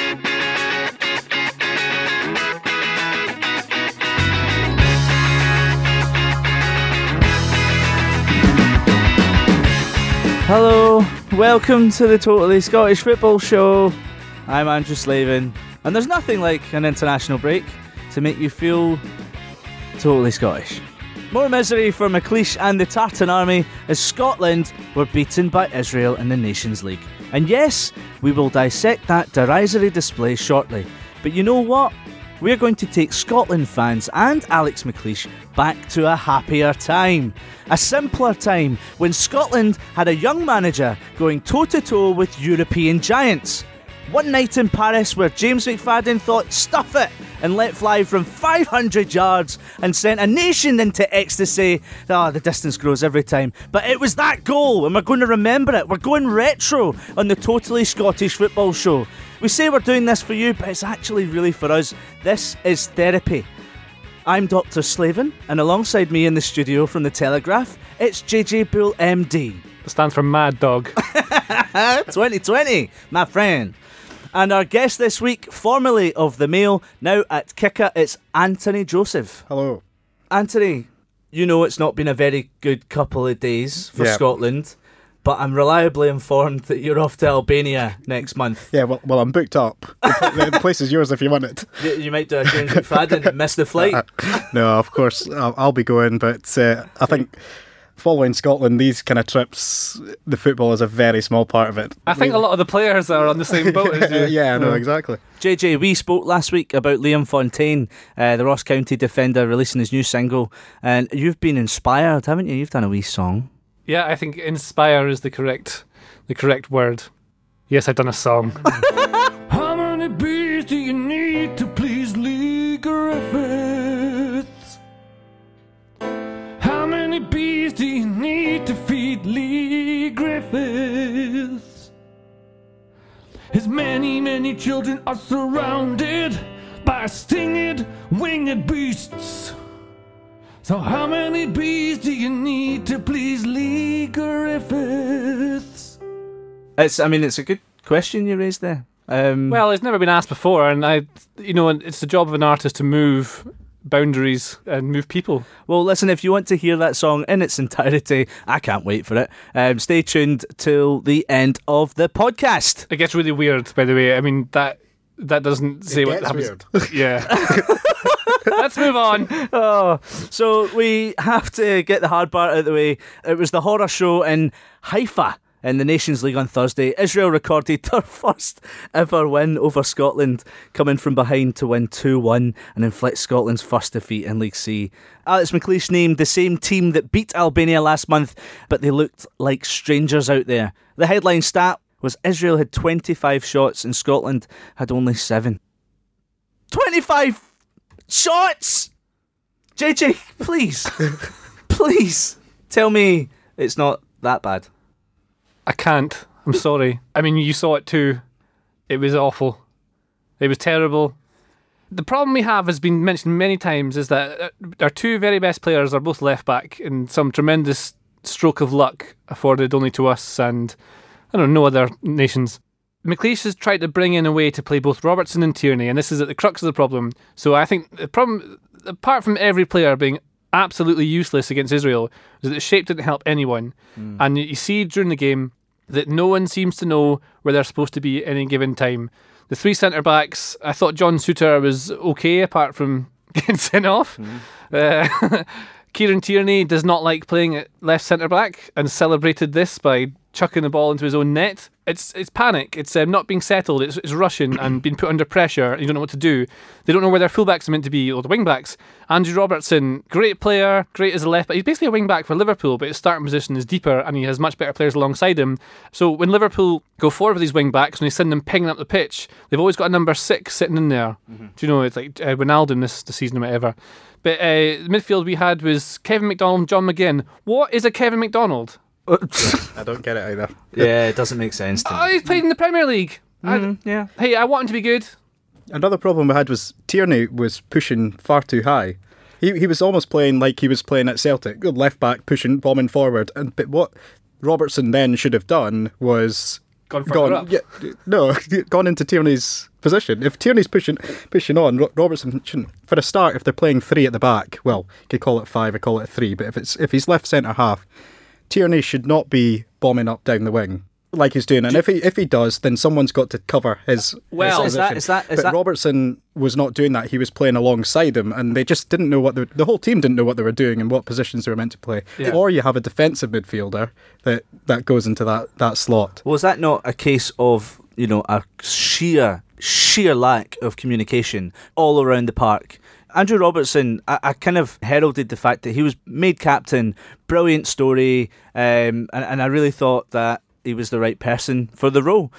Hello, welcome to the Totally Scottish Football Show. I'm Andrew Slavin, and there's nothing like an international break to make you feel totally Scottish. More misery for McLeish and the Tartan Army as Scotland were beaten by Israel in the Nations League. And yes, we will dissect that derisory display shortly. But you know what? We're going to take Scotland fans and Alex McLeish back to a happier time. A simpler time when Scotland had a young manager going toe-to-toe with European giants. One night in Paris where James McFadden thought, stuff it, and let fly from 500 yards and sent a nation into ecstasy. The distance grows every time. But it was that goal, and we're going to remember it. We're going retro on the Totally Scottish Football Show. We say we're doing this for you, but it's actually really for us. This is therapy. I'm Dr. Slavin, and alongside me in the studio from The Telegraph, it's JJ Bull MD. It stands for Mad Dog. 2020, my friend. And our guest this week, formerly of The Mail, now at Kicker, it's Anthony Joseph. Hello. Anthony, you know it's not been a very good couple of days for Scotland, but I'm reliably informed that you're off to Albania next month. Yeah, well, I'm booked up. The place is yours if you want it. You might do a James McFadden and miss the flight. No, of course, I'll be going, but I think following Scotland, these kind of trips, the football is a very small part of it. I think a lot of the players are on the same boat as you. Yeah, no, exactly. JJ, we spoke last week about Liam Fontaine, the Ross County defender, releasing his new single, and you've been inspired, haven't you? You've done a wee song. Yeah, I think inspire is the correct word. Yes, I've done a song. How many bees do you need to please Lee Griffiths? How many bees do you need to feed Lee Griffiths? His many, many children are surrounded by stinged, winged beasts. So how many bees do you need to please Lee Griffiths? It's a good question you raised there. Well, it's never been asked before, and it's the job of an artist to move boundaries and move people. Well, listen, if you want to hear that song in its entirety, I can't wait for it. Stay tuned till the end of the podcast. It gets really weird, by the way. I mean, that doesn't say what happens. Weird. Yeah. Let's move on. So we have to get the hard part out of the way. It was the horror show in Haifa in the Nations League on Thursday. Israel recorded their first ever win over Scotland, coming from behind to win 2-1 and inflict Scotland's first defeat in League C. Alex McLeish named the same team that beat Albania last month, but they looked like strangers out there. The headline stat was Israel had 25 shots and Scotland had only 7. 25 shots! JJ, please tell me it's not that bad. I can't. I'm sorry. I mean, you saw it too. It was awful. It was terrible. The problem we have has been mentioned many times is that our two very best players are both left back in some tremendous stroke of luck afforded only to us and, no other nations. McLeish has tried to bring in a way to play both Robertson and Tierney, and this is at the crux of the problem. So I think the problem, apart from every player being absolutely useless against Israel, is that the shape didn't help anyone. And you see during the game that no one seems to know where they're supposed to be at any given time. The three centre-backs, I thought John Souttar was okay, apart from getting sent off. Kieran Tierney does not like playing at left centre-back and celebrated this by chucking the ball into his own net. It's panic. It's not being settled. It's rushing and being put under pressure. And you don't know what to do. They don't know where their fullbacks are meant to be, or the wing-backs. Andrew Robertson, great player, great as a left back. He's basically a wing-back for Liverpool, but his starting position is deeper and he has much better players alongside him. So when Liverpool go forward with these wing-backs, when they send them pinging up the pitch, they've always got a number 6 sitting in there. Mm-hmm. Do you know, it's like Wijnaldum this season or whatever. But the midfield we had was Kevin McDonald and John McGinn. What is a Kevin McDonald? I don't get it either. Yeah, it doesn't make sense to me. He's played in the Premier League. Yeah. Hey, I want him to be good. Another problem we had was Tierney was pushing far too high. He was almost playing like he was playing at Celtic, left back pushing, bombing forward. But what Robertson then should have done was gone further up. Gone into Tierney's position. If Tierney's pushing on, Robertson shouldn't. For a start, if they're playing three at the back, well, you could call it five, I call it three. But if he's left centre half, Tierney should not be bombing up down the wing like he's doing. And if he does, then someone's got to cover his. Well, is that Robertson was not doing that. He was playing alongside him, and they just didn't know the whole team didn't know what they were doing and what positions they were meant to play. Yeah. Or you have a defensive midfielder that goes into that slot. Was that not a case of, a sheer lack of communication all around the park? Andrew Robertson, I kind of heralded the fact that he was made captain, brilliant story, and I really thought that he was the right person for the role.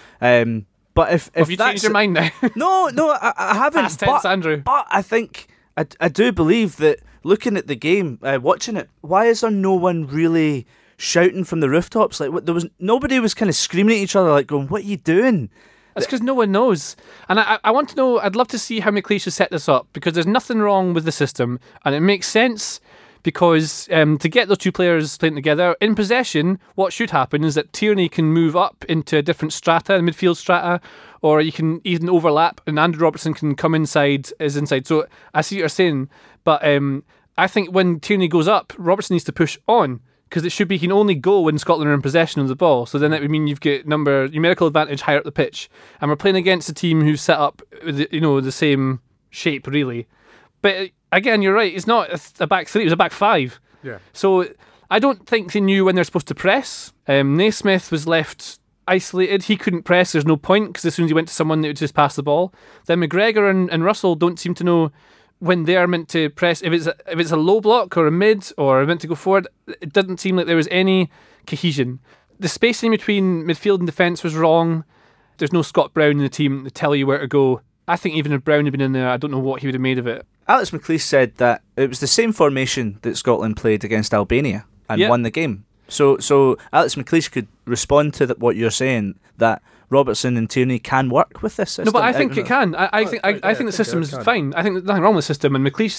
But if have you changed your mind now? No, I haven't. Past tense, Andrew. But I think I do believe that looking at the game, watching it, why is there no one really shouting from the rooftops? Like nobody was kind of screaming at each other, like going, "What are you doing?" That's because no one knows. And I want to know, I'd love to see how McLeish has set this up, because there's nothing wrong with the system, and it makes sense. Because to get those two players playing together in possession, what should happen is that Tierney can move up into a different strata, midfield strata, or you can even overlap, and Andrew Robertson can come inside. So I see what you're saying, but I think when Tierney goes up, Robertson needs to push on, because it should be he can only go when Scotland are in possession of the ball. So then that would mean you've got numerical advantage higher up the pitch, and we're playing against a team who's set up with the same shape really. But again, you're right. It's not a back three; it was a back five. Yeah. So I don't think they knew when they're supposed to press. Naismith was left isolated. He couldn't press. There's no point, because as soon as he went to someone, they would just pass the ball. Then McGregor and Russell don't seem to know when they're meant to press. If it's a low block or a mid or meant to go forward, it doesn't seem like there was any cohesion. The spacing between midfield and defence was wrong. There's no Scott Brown in the team to tell you where to go. I think even if Brown had been in there, I don't know what he would have made of it. Alex McLeish said that it was the same formation that Scotland played against Albania and won the game. So Alex McLeish could respond to what you're saying, that Robertson and Tierney can work with this system. No, but I think it can. I think the system is fine. I think there's nothing wrong with the system. And McLeish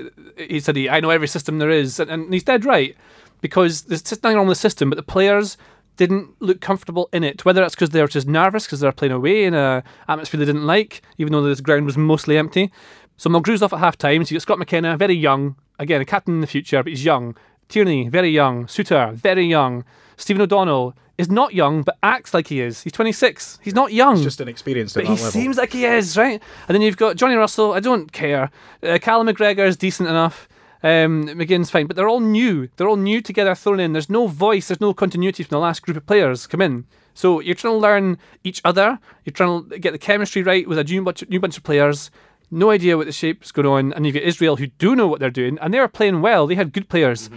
said, I know every system there is, and he's dead right, because there's just nothing wrong with the system, but the players didn't look comfortable in it. Whether that's because they were just nervous because they're playing away in an atmosphere they didn't like, even though this ground was mostly empty. So Mulgrew's off at half time. So you got Scott McKenna, very young, again a captain in the future, but he's young. Tierney, very young. Suter, very young. Stephen O'Donnell is not young, but acts like he is. He's 26. He's not young. He's just inexperienced at but that he level. seems like he is, right? And then you've got Johnny Russell. I don't care. Callum McGregor is decent enough. McGinn's fine, but they're all new. They're all new together, thrown in. There's no voice. There's no continuity from the last group of players come in. So you're trying to learn each other. You're trying to get the chemistry right with a new bunch of players. No idea what the shape's going on, and you've got Israel who do know what they're doing, and they were playing well. They had good players.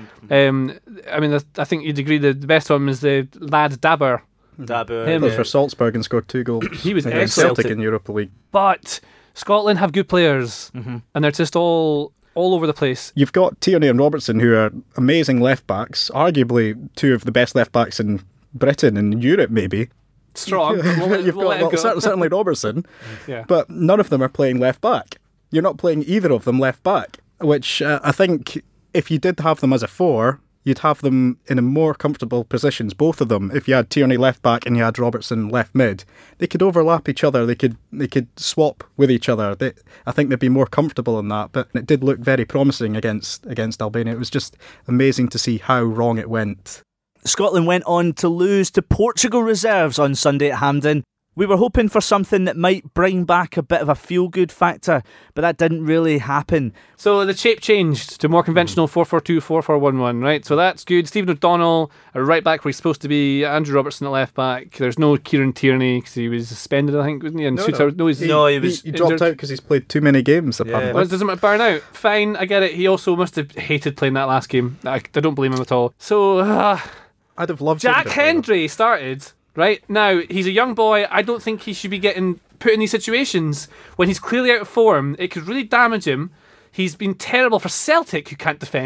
I think you'd agree the best one is the lad Dabber. He was for Salzburg and scored 2 goals. He was against excellent. Celtic in Europa League. But Scotland have good players, and they're just all over the place. You've got Tierney and Robertson, who are amazing left backs, arguably 2 of the best left backs in Britain and Europe, maybe. Strong. You've got certainly Robertson, yeah. But none of them are playing left back. You're not playing either of them left back, which I think if you did have them as a 4, you'd have them in a more comfortable positions, both of them. If you had Tierney left back and you had Robertson left mid, they could overlap each other. They could swap with each other. I think they'd be more comfortable in that. But it did look very promising against Albania. It was just amazing to see how wrong it went. Scotland went on to lose to Portugal reserves on Sunday at Hampden. We were hoping for something that might bring back a bit of a feel-good factor, but that didn't really happen. So the shape changed to more conventional 4-4-2, 4-4-1-1, right? So that's good. Stephen O'Donnell, a right back where he's supposed to be. Andrew Robertson at left back. There's no Kieran Tierney because he was suspended, I think, wasn't he? And he dropped out because he's played too many games, apparently. Well, doesn't matter, burn out. Fine, I get it. He also must have hated playing that last game. I don't blame him at all. So, I'd have loved Jack Hendry started. Right, now, he's a young boy. I don't think he should be getting put in these situations when he's clearly out of form. It could really damage him. He's been terrible for Celtic, who can't defend.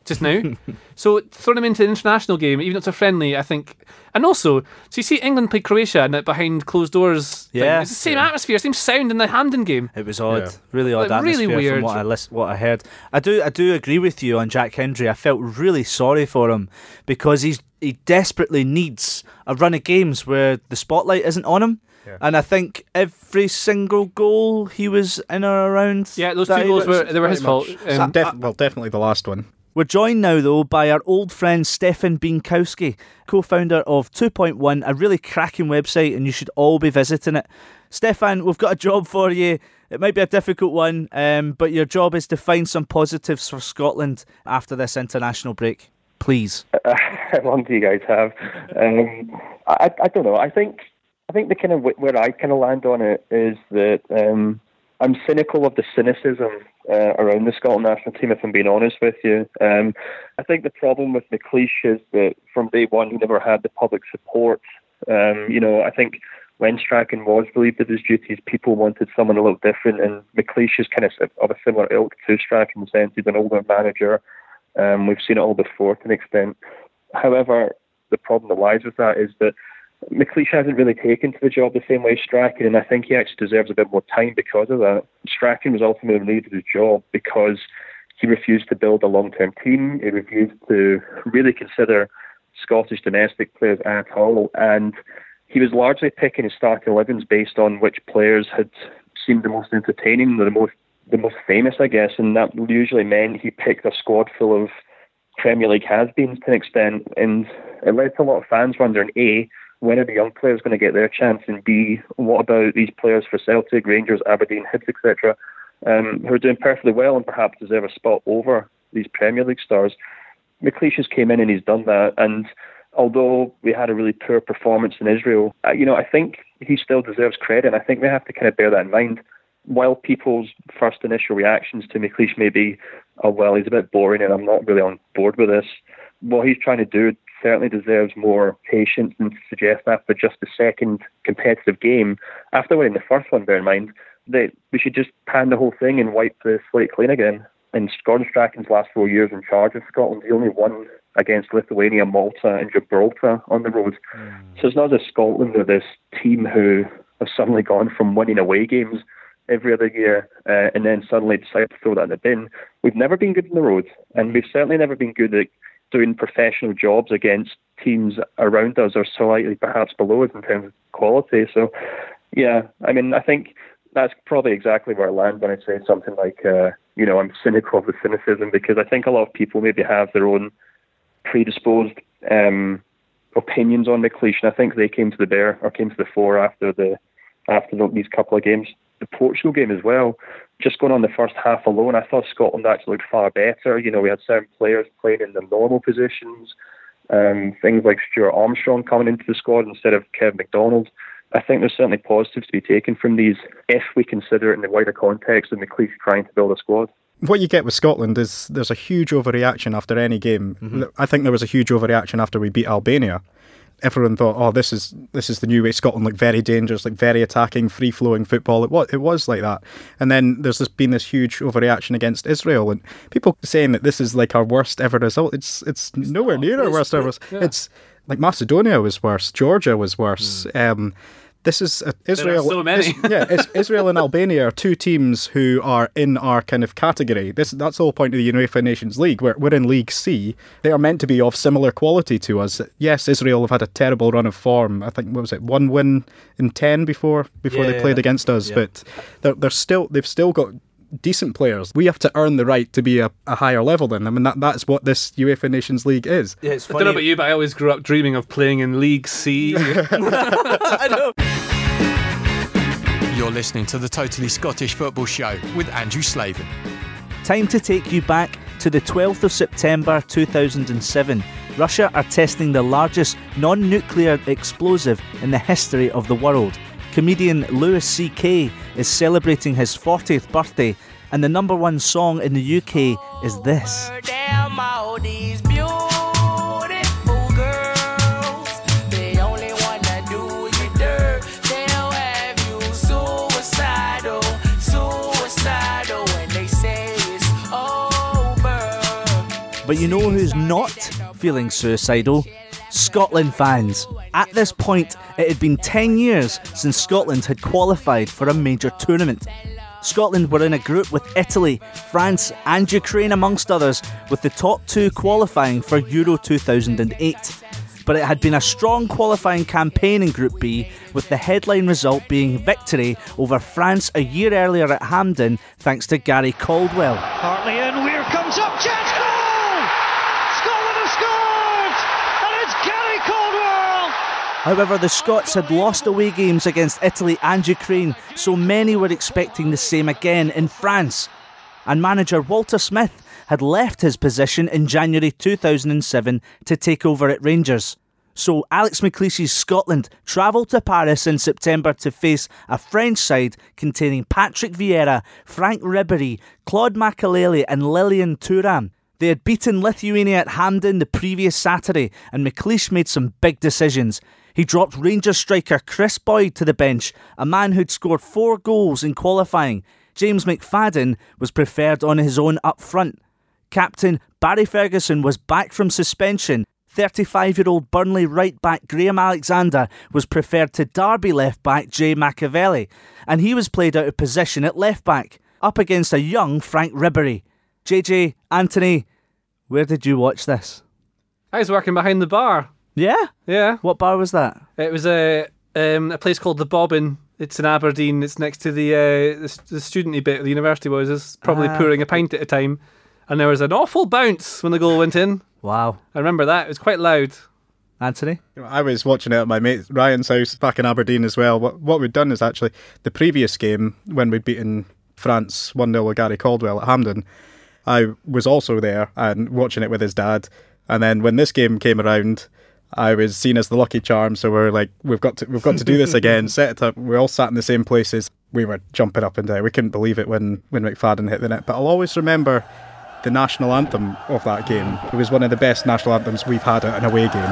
just now. So throwing him into an international game, even though it's a friendly, I think. And also, so you see England play Croatia and behind closed doors. Yeah. It's the same atmosphere, same sound in the Hampden game. It was odd, Yeah. really odd Like, really atmosphere weird. from what I heard. I do agree with you on Jack Hendry. I felt really sorry for him because he desperately needs a run of games where the spotlight isn't on him. Yeah. And I think every single goal he was in or around. Yeah, those that two goals era- were his fault. Definitely the last one. We're joined now, though, by our old friend Stefan Bienkowski, co-founder of 2.1, a really cracking website, and you should all be visiting it. Stefan, we've got a job for you. It might be a difficult one, but your job is to find some positives for Scotland after this international break. Please. How long do you guys have? I don't know. I think the kind of where I kind of land on it is that I'm cynical of the cynicism around the Scotland national team, if I'm being honest with you. I think the problem with McLeish is that from day one he never had the public support. I think when Strachan was relieved of his duties, people wanted someone a little different, and McLeish is kind of a similar ilk to Strachan in the sense he's an older manager. We've seen it all before to an extent. However, the problem that lies with that is that McLeish hasn't really taken to the job the same way Strachan, and I think he actually deserves a bit more time because of that. Strachan was ultimately relieved of his job because he refused to build a long-term team. He refused to really consider Scottish domestic players at all, and he was largely picking his starting 11s based on which players had seemed the most entertaining, the most famous, I guess, and that usually meant he picked a squad full of Premier League has-beens to an extent, and it led to a lot of fans wondering, A, when are the young players going to get their chance, and B, what about these players for Celtic, Rangers, Aberdeen, Hibs, etc., who are doing perfectly well and perhaps deserve a spot over these Premier League stars. McLeish has came in and he's done that, and although we had a really poor performance in Israel, I think he still deserves credit, and I think we have to kind of bear that in mind. While people's first initial reactions to McLeish may be, oh, well, he's a bit boring and I'm not really on board with this, what he's trying to do certainly deserves more patience than to suggest after just the second competitive game, after winning the first one, bear in mind, that we should just pan the whole thing and wipe the slate clean again. In Gordon Strachan's last 4 years in charge of Scotland, he only won against Lithuania, Malta and Gibraltar on the road. So it's not as Scotland are this team who have suddenly gone from winning away games every other year and then suddenly decide to throw that in the bin. We've never been good on the road, and we've certainly never been good at doing professional jobs against teams around us or slightly perhaps below us in terms of quality. So, yeah, I mean, I think that's probably exactly where I land when I say something like, I'm cynical of the cynicism, because I think a lot of people maybe have their own predisposed opinions on McLeish, and I think they came to the fore after these couple of games. The Portugal game as well, just going on the first half alone, I thought Scotland actually looked far better. We had certain players playing in the normal positions, things like Stuart Armstrong coming into the squad instead of Kev McDonald. I think there's certainly positives to be taken from these if we consider it in the wider context of McLeish trying to build a squad. What you get with Scotland is there's a huge overreaction after any game. Mm-hmm. I think there was a huge overreaction after we beat Albania. Everyone thought, oh, this is the new way. Scotland look very dangerous, like very attacking, free-flowing football. It was like that. And then there's been this huge overreaction against Israel, and people saying that this is like our worst ever result. It's nowhere near our worst ever. Yeah. It's like Macedonia was worse, Georgia was worse. This is Israel. There are so many. Israel and Albania are two teams who are in our kind of category. That's the whole point of the UEFA Nations League. We're in League C. They are meant to be of similar quality to us. Yes, Israel have had a terrible run of form. I think, what was it, 1 win in 10 before they played against us. Yeah. But they've still got decent players. We have to earn the right to be a higher level than them, and that's what this UEFA Nations League is. Yeah, it's funny. I don't know about you, but I always grew up dreaming of playing in League C. I know. You're listening to the Totally Scottish Football Show with Andrew Slavin. Time to take you back to the 12th of September 2007. Russia are testing the largest non-nuclear explosive in the history of the world. Comedian Louis C.K. is celebrating his 40th birthday, and the number one song in the UK is this. Damn all these beautiful girls, they only wanna do you dirt. They'll have you suicidal when they say it's over. But you know who's not feeling suicidal? Scotland fans. At this point, it had been 10 years since Scotland had qualified for a major tournament. Scotland were in a group with Italy, France and Ukraine amongst others, with the top two qualifying for Euro 2008. But it had been a strong qualifying campaign in Group B, with the headline result being victory over France a year earlier at Hampden, thanks to Gary Caldwell. Partly in, Weir comes up, chance, goal! Scotland have scored! And it's Gary Caldwell! However, the Scots had lost away games against Italy and Ukraine, so many were expecting the same again in France. And manager Walter Smith had left his position in January 2007 to take over at Rangers. So Alex McLeish's Scotland travelled to Paris in September to face a French side containing Patrick Vieira, Frank Ribery, Claude Makelele and Lilian Thuram. They had beaten Lithuania at Hampden the previous Saturday, and McLeish made some big decisions. He dropped Rangers striker Chris Boyd to the bench, a man who'd scored 4 goals in qualifying. James McFadden was preferred on his own up front. Captain Barry Ferguson was back from suspension. 35-year-old Burnley right-back Graham Alexander was preferred to Derby left-back Jay Machiavelli, and he was played out of position at left-back, up against a young Frank Ribery. JJ, Anthony, where did you watch this? I was working behind the bar. Yeah? Yeah. What bar was that? It was a place called the Bobbin. It's in Aberdeen. It's next to the student-y bit of the university was. It's probably pouring a pint at a time. And there was an awful bounce when the goal went in. Wow. I remember that. It was quite loud. Anthony? I was watching it at my mate Ryan's house back in Aberdeen as well. What we'd done is actually the previous game, when we'd beaten France 1-0 with Gary Caldwell at Hampden, I was also there and watching it with his dad. And then when this game came around, I was seen as the lucky charm, so we're like, we've got to do this again, set it up. We all sat in the same places. We were jumping up and down. We couldn't believe it when McFadden hit the net. But I'll always remember the national anthem of that game. It was one of the best national anthems we've had at an away game.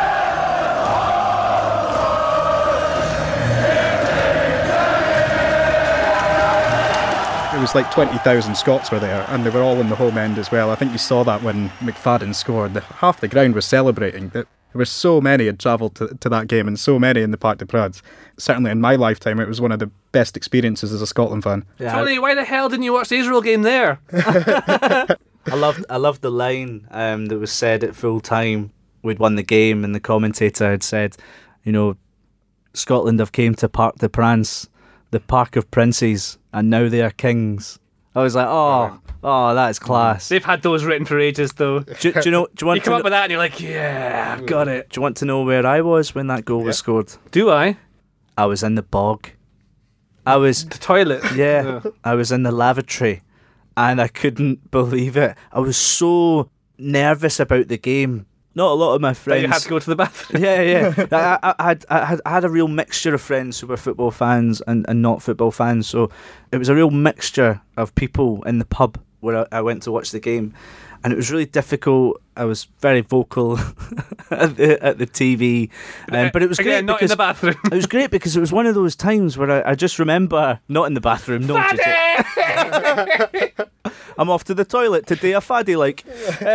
It was like 20,000 Scots were there, and they were all in the home end as well. I think you saw that when McFadden scored. Half the ground was celebrating. There were so many had travelled to that game, and so many in the Parc des Princes. Certainly in my lifetime, it was one of the best experiences as a Scotland fan. Yeah. Tony, why the hell didn't you watch the Israel game there? I loved the line that was said at full time. We'd won the game, and the commentator had said, you know, Scotland have came to Parc des Princes, the Park of Princes, and now they are kings. I was like, oh, that's class. They've had those written for ages, though. Do you want you come up with that and you're like, yeah, I've got it. Do you want to know where I was when that goal was scored? Do I? I was in the bog. I was... The toilet? Yeah, I was in the lavatory, and I couldn't believe it. I was so nervous about the game. Not a lot of my friends... But you had to go to the bathroom? Yeah. I had a real mixture of friends who were football fans and not football fans, so it was a real mixture of people in the pub where I went to watch the game, and it was really difficult. I was very vocal at the TV, but it was great. Again, not in the bathroom. It was great because it was one of those times where I just remember not in the bathroom. No, I'm off to the toilet to do a faddy like.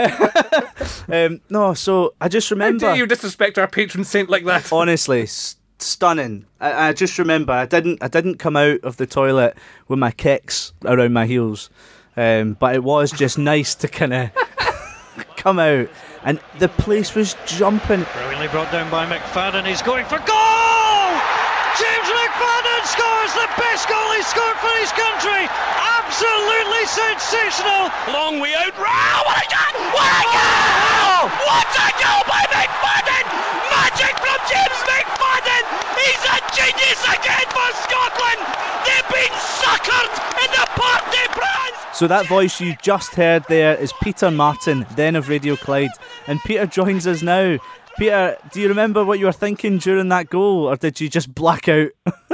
No, so I just remember. How dare you disrespect our patron saint like that? Honestly, stunning. I just remember I didn't come out of the toilet with my kicks around my heels, but it was just nice to kind of come out, and the place was jumping. Brilliantly brought down by McFadden. He's going for goal! James McFadden scores the best goal he's scored for his country. Absolutely sensational. Long way out. Wow, what a goal! What a goal! What a goal by McFadden! Magic from James McFadden! He's a genius again for Scotland! They've been suckered in the Parc des Princes! So that voice you just heard there is Peter Martin, then of Radio Clyde. And Peter joins us now. Peter, do you remember what you were thinking during that goal, or did you just black out?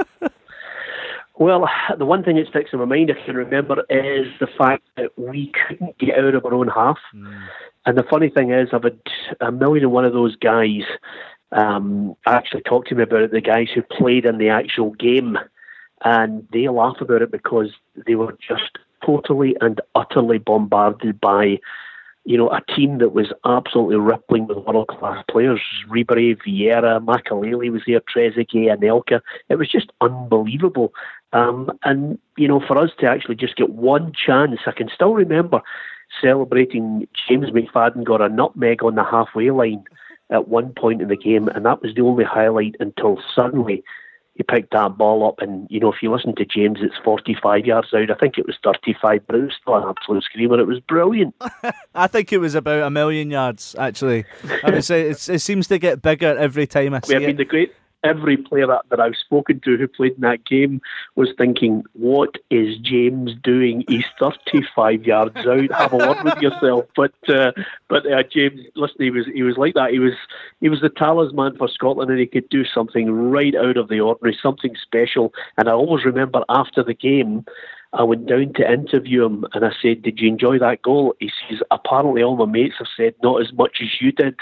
Well, the one thing that sticks in my mind, I can remember, is the fact that we couldn't get out of our own half. And the funny thing is, I've had a million and one of those guys actually talk to me about it, the guys who played in the actual game. And they laugh about it because they were just totally and utterly bombarded by a team that was absolutely rippling with world-class players. Ribery, Vieira, Makaleli was there, Trezeguet, Anelka. It was just unbelievable. And for us to actually just get one chance, I can still remember celebrating James McFadden got a nutmeg on the halfway line at one point in the game, and that was the only highlight until suddenly he picked that ball up, and if you listen to James, it's 45 yards out. I think it was 35, but it was still an absolute screamer. It was brilliant. I think it was about 1,000,000 yards, actually. I would say it seems to get bigger every time I see it. Every player that I've spoken to who played in that game was thinking, what is James doing? He's 35 yards out. Have a word with yourself. But James, listen, he was like that. He was the talisman for Scotland, and he could do something right out of the ordinary, something special. And I always remember after the game, I went down to interview him, and I said, "Did you enjoy that goal?" He says, "Apparently all my mates have said not as much as you did."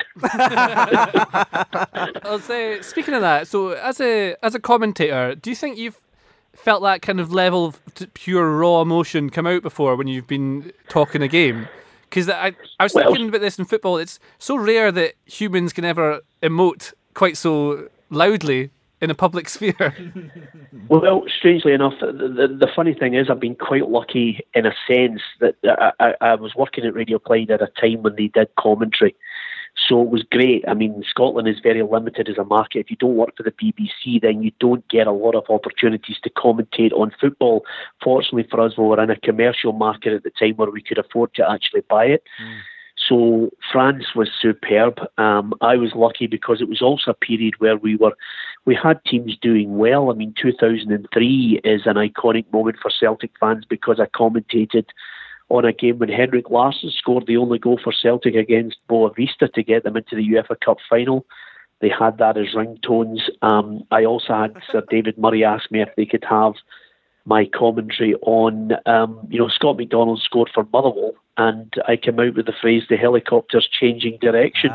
I'll say, speaking of that, so as a commentator, do you think you've felt that kind of level of pure raw emotion come out before when you've been talking a game? Because I was thinking about this in football. It's so rare that humans can ever emote quite so loudly in a public sphere. Well, strangely enough, the funny thing is I've been quite lucky in a sense that I was working at Radio Clyde at a time when they did commentary. So it was great. I mean, Scotland is very limited as a market. If you don't work for the BBC, then you don't get a lot of opportunities to commentate on football. Fortunately for us, we were in a commercial market at the time where we could afford to actually buy it. So France was superb. I was lucky because it was also a period where we had teams doing well. I mean, 2003 is an iconic moment for Celtic fans because I commentated on a game when Henrik Larsson scored the only goal for Celtic against Boavista to get them into the UEFA Cup final. They had that as ringtones. I also had Sir David Murray ask me if they could have my commentary on, Scott McDonald scored for Motherwell, and I came out with the phrase, "the helicopter's changing direction"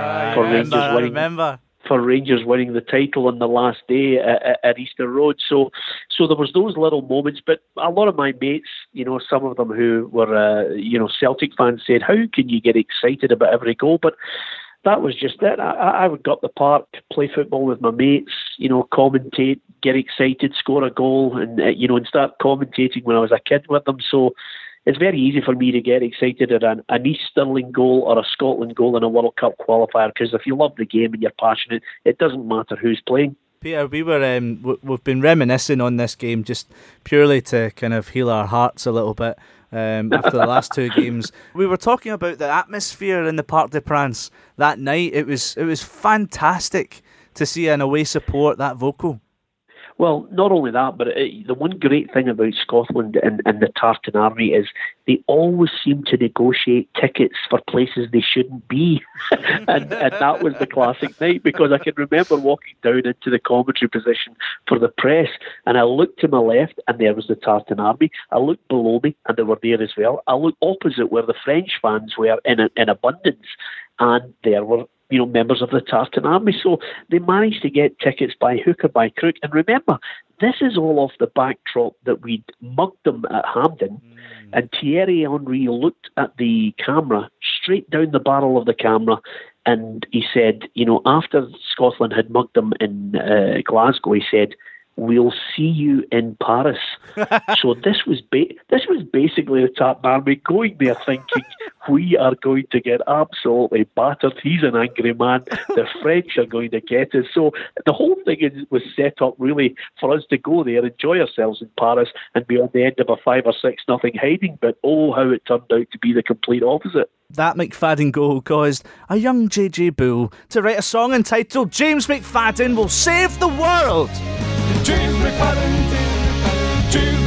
for Rangers winning the title on the last day at Easter Road. So there was those little moments, but a lot of my mates, some of them who were, Celtic fans said, "How can you get excited about every goal?" But that was just it. I would go up the park, play football with my mates, commentate, get excited, score a goal, and start commentating when I was a kid with them. So it's very easy for me to get excited at an East Stirling goal or a Scotland goal in a World Cup qualifier, because if you love the game and you're passionate, it doesn't matter who's playing. Peter, we've been reminiscing on this game just purely to kind of heal our hearts a little bit after the last two games. We were talking about the atmosphere in the Parc des Princes that night. It was fantastic to see an away support that vocal. Well, not only that, but the one great thing about Scotland and the Tartan Army is they always seem to negotiate tickets for places they shouldn't be. and that was the classic night, because I can remember walking down into the commentary position for the press, and I looked to my left and there was the Tartan Army. I looked below me and they were there as well. I looked opposite where the French fans were in abundance, and there were members of the Tartan Army. So they managed to get tickets by hook or by crook. And remember, this is all off the backdrop that we'd mugged them at Hampden. And Thierry Henry looked at the camera, straight down the barrel of the camera, and he said, after Scotland had mugged them in Glasgow, he said, "We'll see you in Paris." So this was basically the Tartan Army going there thinking, we are going to get absolutely battered. He's an angry man. The French are going to get us. So the whole thing was set up really for us to go there, enjoy ourselves in Paris, and be on the end of a 5 or 6-0 hiding. But how it turned out to be the complete opposite. That McFadden goal caused a young JJ Bull to write a song entitled "James McFadden Will Save the World." James McFadden, James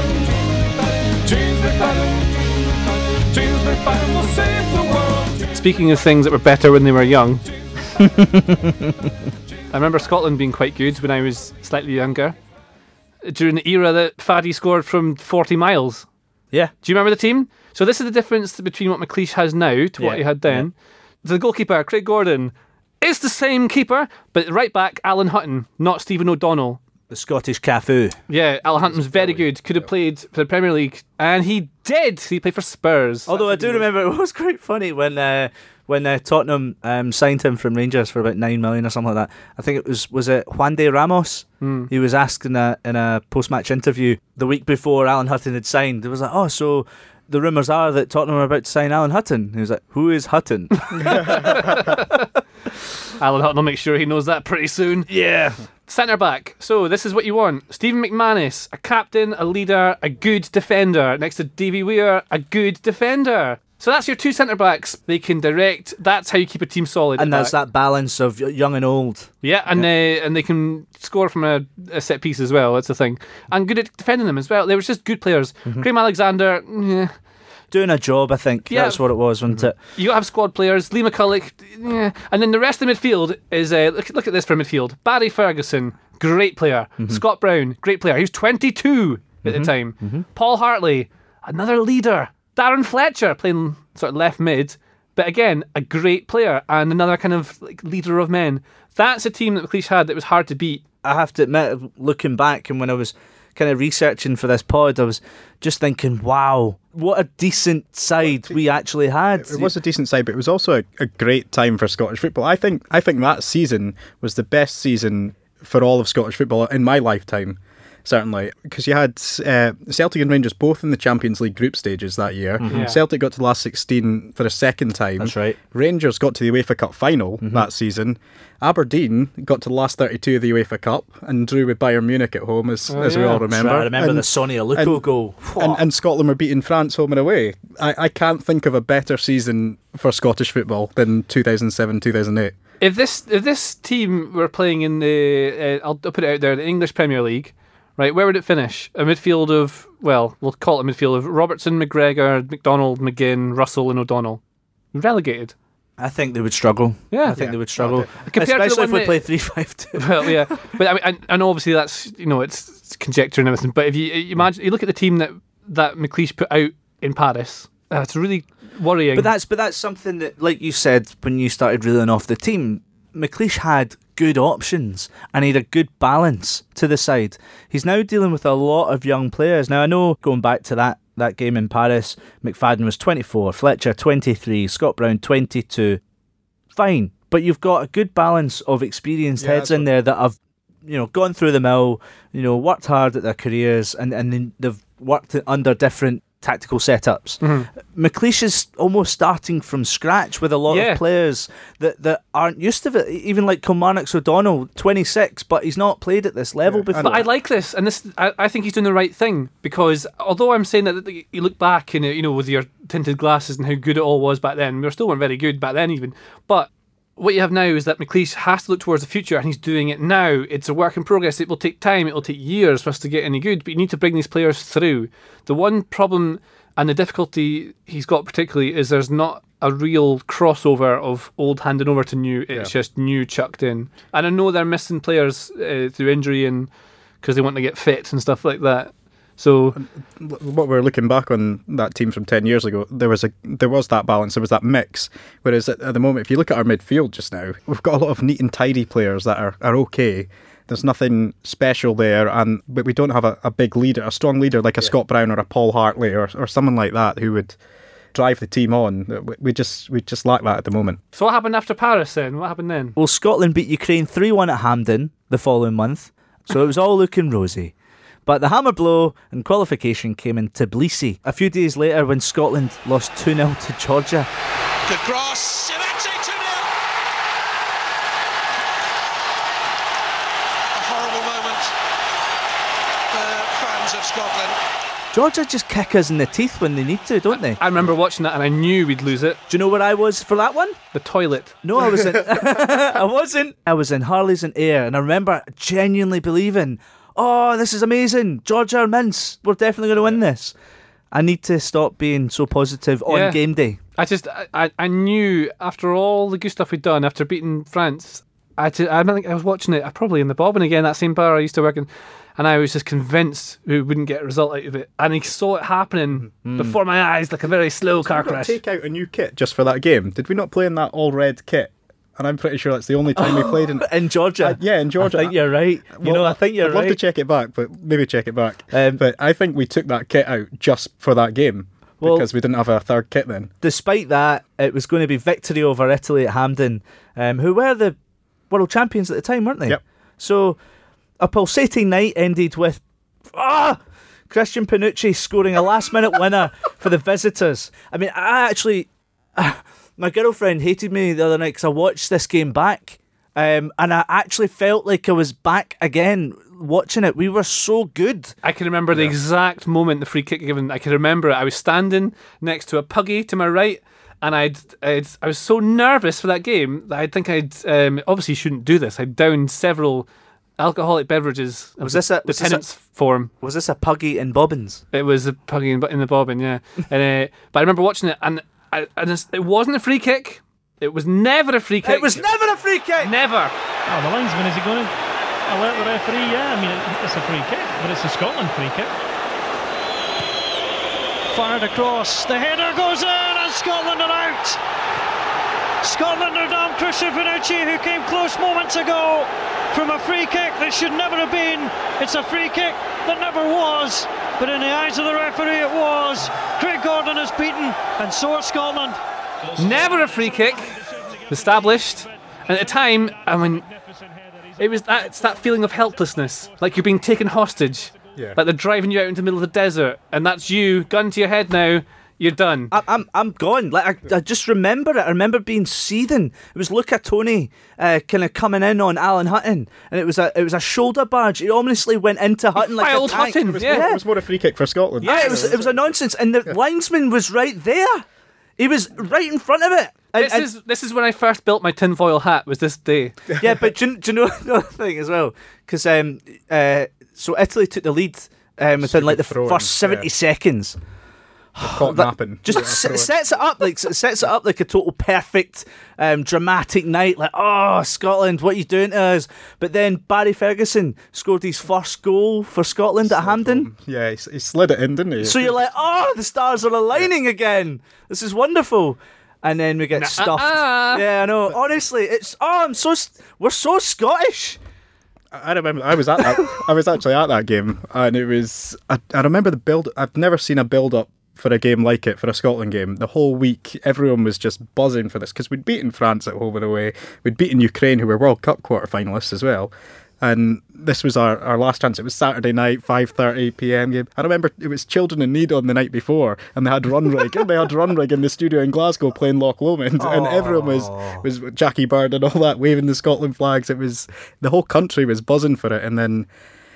McFadden, James McFadden, James McFadden will save the world. Speaking of things that were better when they were young, I remember Scotland being quite good when I was slightly younger, during the era that Faddy scored from 40 miles. Yeah. Do you remember the team? So this is the difference between what McLeish has now to what he had then. Yeah. The goalkeeper, Craig Gordon, is the same keeper, but right back, Alan Hutton, not Stephen O'Donnell. The Scottish Cafu. Yeah, Alan Hutton was very good. Could have played for the Premier League, and he did. He played for Spurs. Although I do remember it was quite funny when Tottenham signed him from Rangers for about $9 million or something like that. I think was it Juan de Ramos? He was asked in a post-match interview the week before Alan Hutton had signed. It was like, oh, so the rumours are that Tottenham are about to sign Alan Hutton. He was like, who is Hutton? Alan Hutton will make sure he knows that pretty soon. Yeah. Centre back. So this is what you want. Stephen McManus, a captain, a leader, a good defender. Next to Davy Weir, a good defender. So that's your two centre backs. They can direct. That's how you keep a team solid. And there's that balance of young and old. Yeah, and they can score from a set piece as well. That's the thing. And good at defending them as well. They were just good players. Graham Alexander, doing a job, I think. Yeah. That's what it was, wasn't it? You got to have squad players. Lee McCulloch, and then the rest of the midfield is look at this for midfield. Barry Ferguson, great player. Scott Brown, great player. He was 22 at the time. Paul Hartley, another leader. Darren Fletcher playing sort of left mid, but again, a great player and another kind of like leader of men. That's a team that McLeish had that was hard to beat. I have to admit, looking back and when I was kind of researching for this pod, I was just thinking, wow, what a decent side we actually had. It was a decent side, but it was also a great time for Scottish football. I think that season was the best season for all of Scottish football in my lifetime. Certainly, because you had Celtic and Rangers both in the Champions League group stages that year. Celtic got to the last 16 for a second time. That's right. Rangers got to the UEFA Cup final that season. Aberdeen got to the last 32 of the UEFA Cup and drew with Bayern Munich at home, as we all remember. Right. I remember the Sonny Aluko goal. And Scotland were beating France home and away. I can't think of a better season for Scottish football than 2007-2008. If this team were playing in the, I'll put it out there, the English Premier League, right, where would it finish? A midfield of, well, we'll call it a midfield of Robertson, McGregor, McDonald, McGinn, Russell and O'Donnell. Relegated. I think they would struggle. Yeah. I think they would struggle. Especially if we play 3-5-2. Well, yeah. But I mean, and obviously that's, it's conjecture and everything, but if you imagine, you look at the team that McLeish put out in Paris, it's really worrying. But that's something that, like you said, when you started reeling off the team, McLeish had good options and he had a good balance to the side. He's now dealing with a lot of young players. Now, I know going back to that game in Paris, McFadden was 24, Fletcher 23, Scott Brown 22. Fine, but you've got a good balance of experienced heads in there that have gone through the mill, worked hard at their careers and they've worked under different tactical setups. McLeish is almost starting from scratch with a lot of players that aren't used to it. Even like Kilmarnock's O'Donnell, 26, but he's not played at this level before. But I like this, and this I think he's doing the right thing, because although I'm saying that you look back and with your tinted glasses and how good it all was back then, we still weren't very good back then even. But what you have now is that McLeish has to look towards the future, and he's doing it now. It's a work in progress. It will take time. It will take years for us to get any good, but you need to bring these players through. The one problem and the difficulty he's got particularly is there's not a real crossover of old handing over to new. It's just new chucked in. And I know they're missing players through injury and because they want to get fit and stuff like that. So what we're looking back on that team from 10 years ago, there was that balance, there was that mix. Whereas at the moment, if you look at our midfield just now, we've got a lot of neat and tidy players that are okay. There's nothing special there, but we don't have a big leader, a strong leader like a Scott Brown or a Paul Hartley or someone like that who would drive the team on. We just lack that at the moment. So what happened after Paris then? What happened then? Well, Scotland beat Ukraine 3-1 at Hampden the following month, so it was all looking rosy. But the hammer blow and qualification came in Tbilisi a few days later when Scotland lost 2-0 to Georgia. Good cross, Sivanti 2-0. A horrible moment for fans of Scotland. Georgia just kick us in the teeth when they need to, don't they? I remember watching that and I knew we'd lose it. Do you know where I was for that one? The toilet. No, I wasn't. I wasn't. I was in Harleys and Ayr, and I remember genuinely believing, oh, this is amazing. Georgia are mince. We're definitely going to win this. I need to stop being so positive on game day. I knew after all the good stuff we'd done, after beating France, I think I was watching it, probably in the Bobbin again, that same bar I used to work in, and I was just convinced we wouldn't get a result out of it. And I saw it happening before my eyes like a very slow car crash. Take out a new kit just for that game. Did we not play in that all-red kit? And I'm pretty sure that's the only time we played in Georgia. In Georgia. I think you're right. I think you're right. I'd love to check it back, but maybe check it back. But I think we took that kit out just for that game. Well, because we didn't have a third kit then. Despite that, it was going to be victory over Italy at Hampden, who were the world champions at the time, weren't they? Yep. So a pulsating night ended with Christian Panucci scoring a last-minute winner for the visitors. I mean, I actually... my girlfriend hated me the other night because I watched this game back, and I actually felt like I was back again watching it. We were so good. I can remember the exact moment the free kick given. I can remember it. I was standing next to a puggy to my right, and I was so nervous for that game that I think I'd obviously shouldn't do this. I'd downed several alcoholic beverages. Was this a tenants forum? Was this a puggy in bobbins? It was a puggy in the bobbin, yeah. And but I remember watching it, and it wasn't a free kick. It was never a free kick. It was never a free kick. Never. Oh, the linesman, is he going to alert the referee? Yeah, I mean, it's a free kick, but it's a Scotland free kick. Fired across, the header goes in, and Scotland are out. Scotland are down Christian Panucci, who came close moments ago from a free kick that should never have been. It's a free kick that never was, but in the eyes of the referee it was. Craig Gordon is beaten, and so are Scotland. Never a free kick established. And at the time, I mean, it's that feeling of helplessness, like you're being taken hostage. Yeah. Like they're driving you out into the middle of the desert, and that's you, gun to your head now. You're done. I'm gone. Like I just remember it. I remember being seething. It was Luca Toni kind of coming in on Alan Hutton, and it was a shoulder barge. It ominously went into Hutton like a tank. Hutton. It was more a free kick for Scotland. Yeah, it was a nonsense, and the linesman was right there. He was right in front of it. This is when I first built my tinfoil hat. Was this day? Yeah, but do you know another thing as well? Because so Italy took the lead within like the first 70 seconds. Just sets it up like a total perfect dramatic night, like, oh, Scotland, what are you doing to us? But then Barry Ferguson scored his first goal for Scotland at Hampden. Yeah, he slid it in, didn't he? So you're like, oh, the stars are aligning again. This is wonderful. And then we get stuffed. Yeah, I know. Honestly, we're so Scottish. I remember I was actually at that game, and it was I remember the build. I've never seen a build up for a game like it, for a Scotland game. The whole week, everyone was just buzzing for this, because we'd beaten France at home and away. We'd beaten Ukraine, who were World Cup quarter-finalists as well. And this was our last chance. It was Saturday night, 5:30 p.m. game. I remember it was Children in Need on the night before, and they had Runrig, and they had Runrig in the studio in Glasgow playing Loch Lomond, and everyone was Jackie Bird and all that, waving the Scotland flags. It was, the whole country was buzzing for it, and then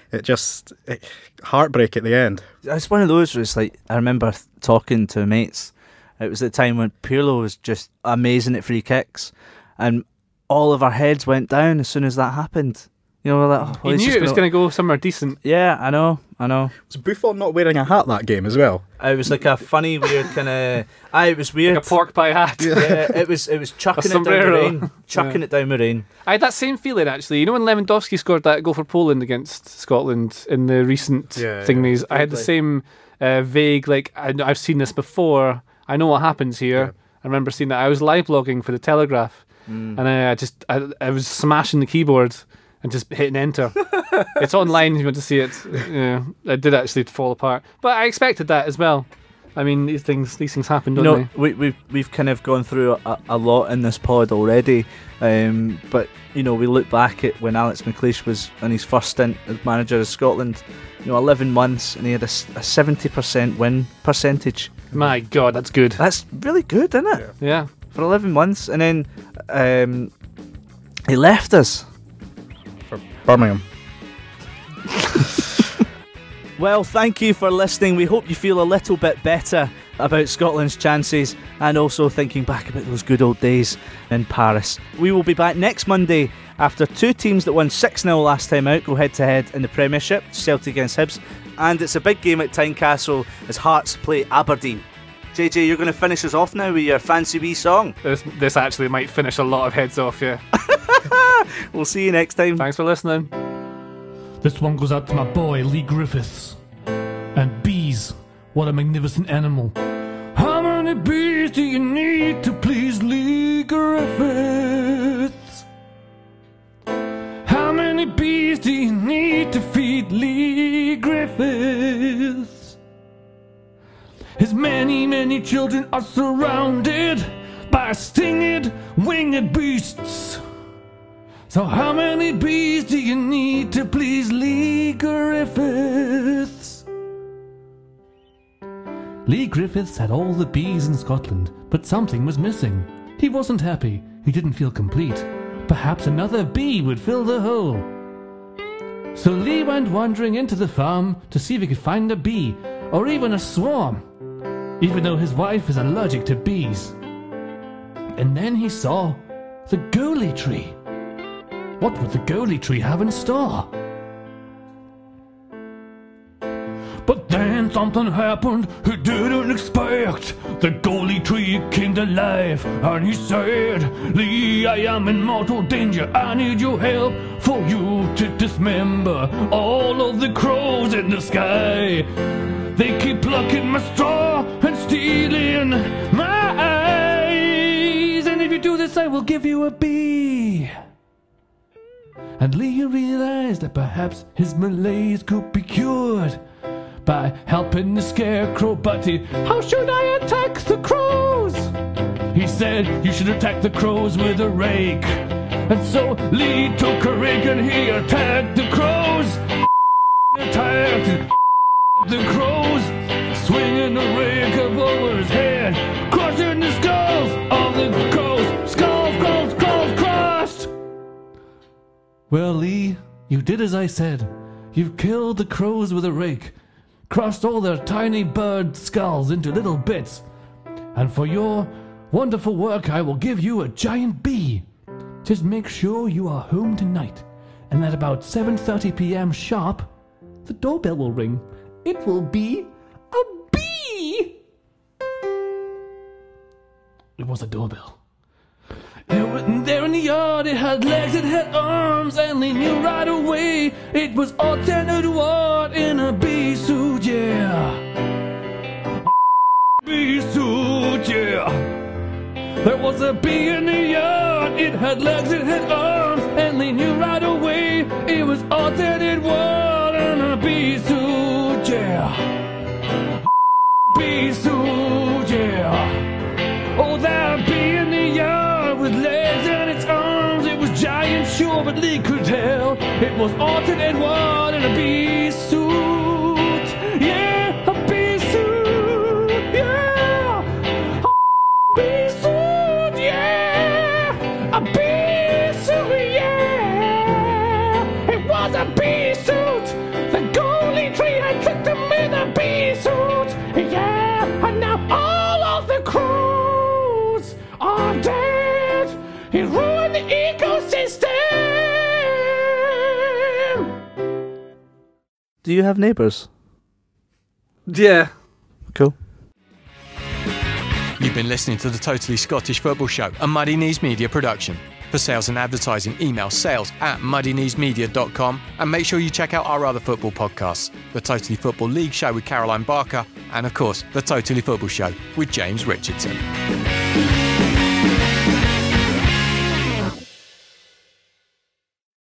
heartbreak at the end. It's one of those where it's like, I remember talking to mates. It was the time when Pirlo was just amazing at free kicks, and all of our heads went down as soon as that happened. You know, we're like, oh, well, you knew it was going to go somewhere decent. Yeah, I know. Was Buffon not wearing a hat that game as well? It was like a funny, weird kind of... it was weird. Like a pork pie hat. Yeah, it was chucking it down the rain. Chucking it down the rain. I had that same feeling, actually. You know when Lewandowski scored that goal for Poland against Scotland in the recent thingies? I had the same vague, like, I've seen this before. I know what happens here. Yeah. I remember seeing that. I was live blogging for the Telegraph, and I was smashing the keyboard and just hitting enter. It's online if you want to see it. Yeah, it did actually fall apart, but I expected that as well. I mean, these things happen, don't they? We've kind of gone through a lot in this pod already, but you know, we look back at when Alex McLeish was in his first stint as manager of Scotland. 11 months, and he had a 70% win percentage. My God, that's good. That's really good, isn't it? Yeah. For 11 months, and then he left us. Birmingham. Well, thank you for listening. We hope you feel a little bit better about Scotland's chances, and also thinking back about those good old days in Paris. We will be back next Monday after two teams that won 6-0 last time out go head to head in the Premiership, Celtic against Hibs, and it's a big game at Tynecastle as Hearts play Aberdeen. JJ, you're going to finish us off now with your fancy wee song. This actually might finish a lot of heads off, yeah. We'll see you next time. Thanks for listening. This one goes out to my boy Lee Griffiths. And bees, what a magnificent animal. How many bees do you need to please Lee Griffiths? How many bees do you need to feed Lee Griffiths? His many, many children are surrounded by stinged, winged beasts. So how many bees do you need to please Lee Griffiths? Lee Griffiths had all the bees in Scotland, but something was missing. He wasn't happy. He didn't feel complete. Perhaps another bee would fill the hole. So Lee went wandering into the farm to see if he could find a bee, or even a swarm, even though his wife is allergic to bees. And then he saw the goalie tree. What would the goalie tree have in store? But then something happened he didn't expect. The goalie tree came to life and he said, Lee, I am in mortal danger. I need your help for you to dismember all of the crows in the sky. They keep plucking my straw and stealing my eyes. And if you do this, I will give you a bee. And Lee realized that perhaps his malaise could be cured by helping the scarecrow, but how should I attack the crows? He said, you should attack the crows with a rake. And so Lee took a rake and he attacked the crows. Attacked the crows, swinging the rake up over his head, crushing the skulls of the crows. Skulls, crushed. Well, Lee, you did as I said. You've killed the crows with a rake, crushed all their tiny bird skulls into little bits. And for your wonderful work, I will give you a giant bee. Just make sure you are home tonight, and at about 7:30 p.m. sharp, the doorbell will ring. It will be a bee. It was a doorbell. There in the yard, it had legs, it had arms, and they knew right away it was Alton Edward in a bee suit, yeah. Bee suit, yeah. There was a bee in the yard, it had legs, it had arms, and they knew right away it was Alton Edward in a bee suit, yeah. Bee suit, yeah. Oh, that bee in the yard with legs and its arms, it was giant, sure, but Lee could tell it was Alton Edward in a bee suit, yeah, a bee suit, yeah, a bee suit, yeah, a bee suit, yeah, it was a bee suit. The goalie tree had tricked him with a bee suit, yeah, and now all of the crows are dead. He ruined the ecosystem. Do you have neighbours? Yeah. Cool. You've been listening to the Totally Scottish Football Show, a Muddy Knees Media production. For sales and advertising, email sales@muddykneesmedia.com, and make sure you check out our other football podcasts, the Totally Football League Show with Caroline Barker, and of course, the Totally Football Show with James Richardson.